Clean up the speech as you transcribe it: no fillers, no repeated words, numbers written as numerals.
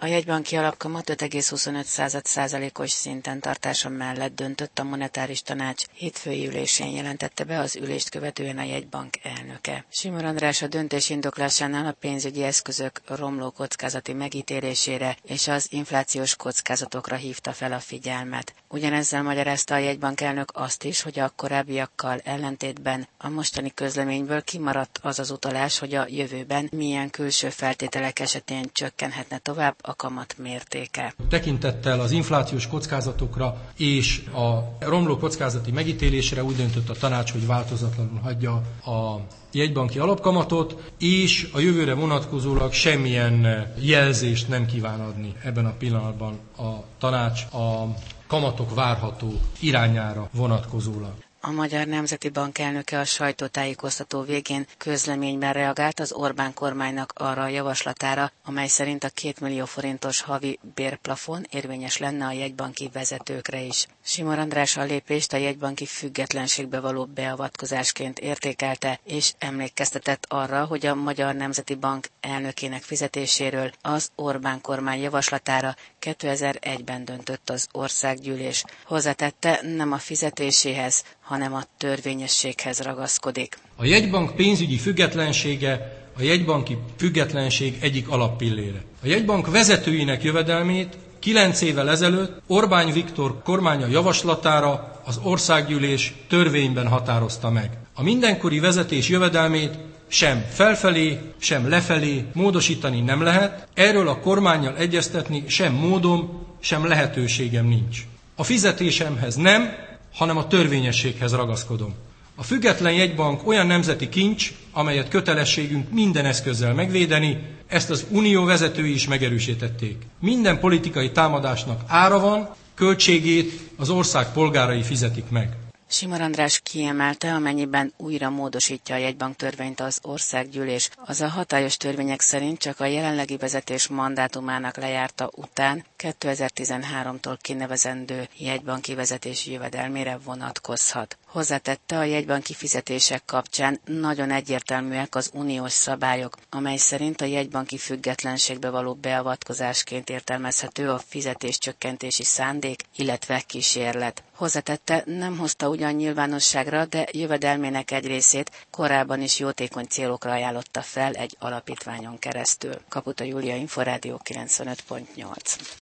A jegybanki alapkamat 5,25%-os szinten tartása mellett döntött a monetáris tanács hétfői ülésén, jelentette be az ülést követően a jegybank elnöke. Simor András a döntés indoklásánál a pénzügyi eszközök romló kockázati megítélésére és az inflációs kockázatokra hívta fel a figyelmet. Ugyanezzel magyarázta a jegybank elnök azt is, hogy a korábbiakkal ellentétben a mostani közleményből kimaradt az az utalás, hogy a jövőben milyen külső feltételek esetén csökkenhetne tovább a kamat mértéke. Tekintettel az inflációs kockázatokra és a romló kockázati megítélésre úgy döntött a tanács, hogy változatlanul hagyja a jegybanki alapkamatot, és a jövőre vonatkozólag semmilyen jelzést nem kíván adni ebben a pillanatban a tanács a kamatok várható irányára vonatkozólag. A Magyar Nemzeti Bank elnöke a sajtótájékoztató végén közleményben reagált az Orbán kormánynak arra a javaslatára, amely szerint a 2 millió forintos havi bérplafon érvényes lenne a jegybanki vezetőkre is. Simor András a lépést a jegybanki függetlenségbe való beavatkozásként értékelte, és emlékeztetett arra, hogy a Magyar Nemzeti Bank elnökének fizetéséről az Orbán kormány javaslatára 2001-ben döntött az országgyűlés. Hozzátette, nem a fizetéséhez, hanem a törvényességhez ragaszkodik. A jegybank pénzügyi függetlensége a jegybanki függetlenség egyik alappillére. A jegybank vezetőinek jövedelmét 9 évvel ezelőtt Orbán Viktor kormánya javaslatára az országgyűlés törvényben határozta meg. A mindenkori vezetés jövedelmét sem felfelé, sem lefelé módosítani nem lehet, erről a kormánnyal egyeztetni sem módom, sem lehetőségem nincs. A fizetésemhez nem, hanem a törvényességhez ragaszkodom. A független jegybank olyan nemzeti kincs, amelyet kötelességünk minden eszközzel megvédeni, ezt az unió vezetői is megerősítették. Minden politikai támadásnak ára van, költségét az ország polgárai fizetik meg. Simor András kiemelte, amennyiben újra módosítja a jegybank törvényt az országgyűlés, az a hatályos törvények szerint csak a jelenlegi vezetés mandátumának lejárta után 2013-tól kinevezendő jegybanki vezetési jövedelmére vonatkozhat. Hozzátette, a jegybanki fizetések kapcsán nagyon egyértelműek az uniós szabályok, amely szerint a jegybanki függetlenségbe való beavatkozásként értelmezhető a fizetéscsökkentési szándék, illetve kísérlet. Hozzátette, nem hozta ugyan nyilvánosságra, de jövedelmének egy részét korábban is jótékony célokra ajánlotta fel egy alapítványon keresztül. Kaputa Júlia, Inforádió 95.8.